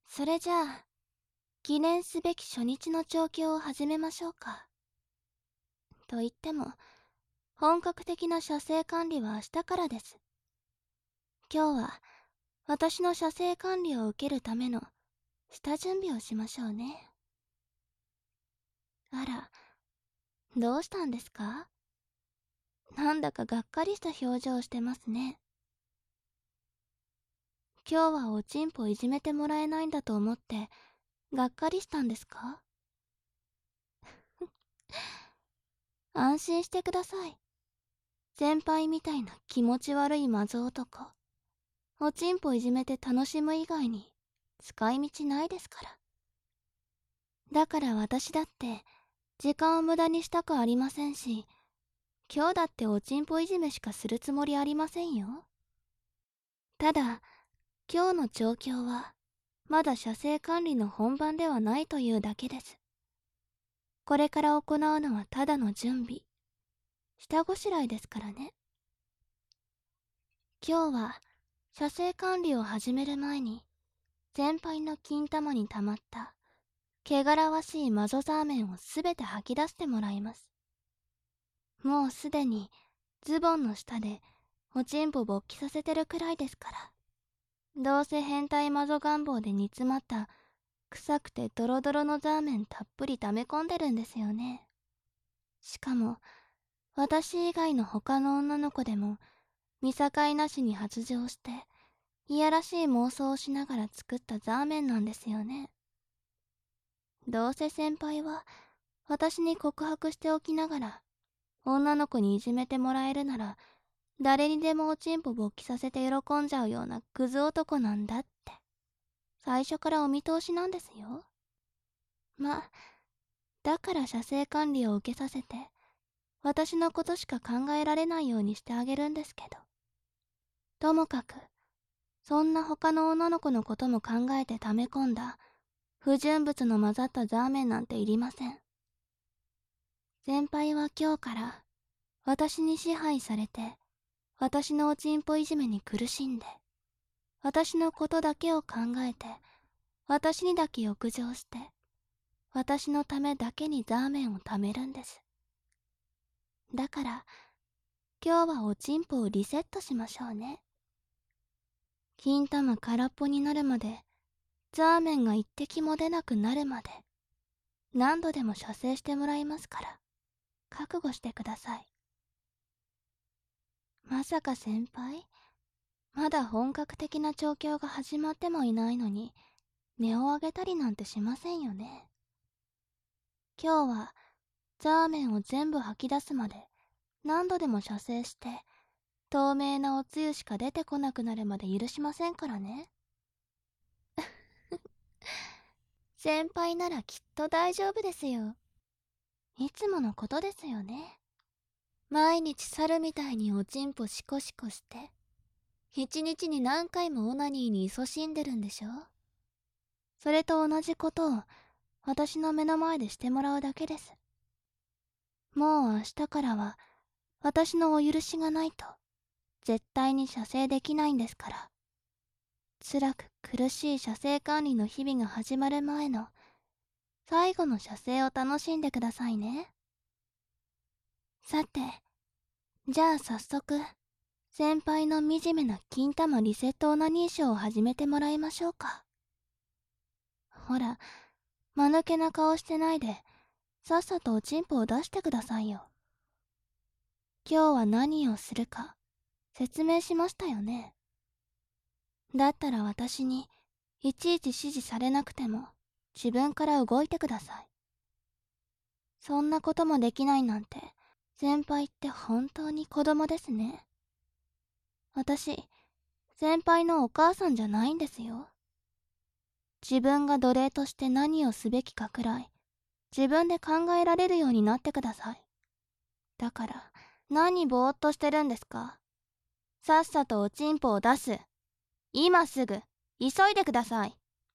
それじゃあ、記念すべき初日の調教を始めましょうか。と言っても、本格的な射精管理は明日からです。今日は、私の射精管理を受けるための下準備をしましょうね。あら、どうしたんですか？なんだかがっかりした表情をしてますね。今日はおちんぽいじめてもらえないんだと思って、がっかりしたんですか？安心してください。先輩みたいな気持ち悪いマゾ男、おちんぽいじめて楽しむ以外に使い道ないですから。だから私だって時間を無駄にしたくありませんし、今日だっておちんぽいじめしかするつもりありませんよ。ただ、今日の状況はまだ射精管理の本番ではないというだけです。これから行うのはただの準備、下ごしらえですからね。今日は射精管理を始める前に、先輩の金玉に溜まった汚らわしいマゾザーメンをすべて吐き出してもらいます。もうすでにズボンの下でおちんぽ勃起させてるくらいですから。どうせ変態マゾ願望で煮詰まった臭くてドロドロのザーメンたっぷり溜め込んでるんですよね。しかも私以外の他の女の子でも見境なしに発情していやらしい妄想をしながら作ったザーメンなんですよね。どうせ先輩は私に告白しておきながら女の子にいじめてもらえるなら誰にでもおちんぽ勃起させて喜んじゃうようなクズ男なんだって最初からお見通しなんですよ。だから射精管理を受けさせて私のことしか考えられないようにしてあげるんですけど、ともかくそんな他の女の子のことも考えて溜め込んだ不純物の混ざったザーメンなんていりません。先輩は今日から私に支配されて私のおちんぽいじめに苦しんで私のことだけを考えて私にだけ浴場して私のためだけにザーメンを貯めるんです。だから今日はおちんぽをリセットしましょうね。金玉空っぽになるまで、ザーメンが一滴も出なくなるまで何度でも射精してもらいますから覚悟してください。まさか先輩、まだ本格的な調教が始まってもいないのに音を上げたりなんてしませんよね。今日はザーメンを全部吐き出すまで何度でも射精して透明なおつゆしか出てこなくなるまで許しませんからね。先輩ならきっと大丈夫ですよ。いつものことですよね。毎日猿みたいにおちんぽシコシコして一日に何回もオナニーに勤しんでるんでしょ。それと同じことを私の目の前でしてもらうだけです。もう明日からは私のお許しがないと絶対に射精できないんですから。辛く苦しい射精管理の日々が始まる前の最後の射精を楽しんでくださいね。さて、じゃあ早速先輩の惨めな金玉リセットオナニーショーを始めてもらいましょうか。ほら、間抜けな顔してないでさっさとおちんぽを出してくださいよ。今日は何をするか説明しましたよね。だったら私にいちいち指示されなくても自分から動いてください。そんなこともできないなんて先輩って本当に子供ですね。私、先輩のお母さんじゃないんですよ。自分が奴隷として何をすべきかくらい自分で考えられるようになってください。だから何ぼーっとしてるんですか。さっさとおちんぽを出す。今すぐ急いでください。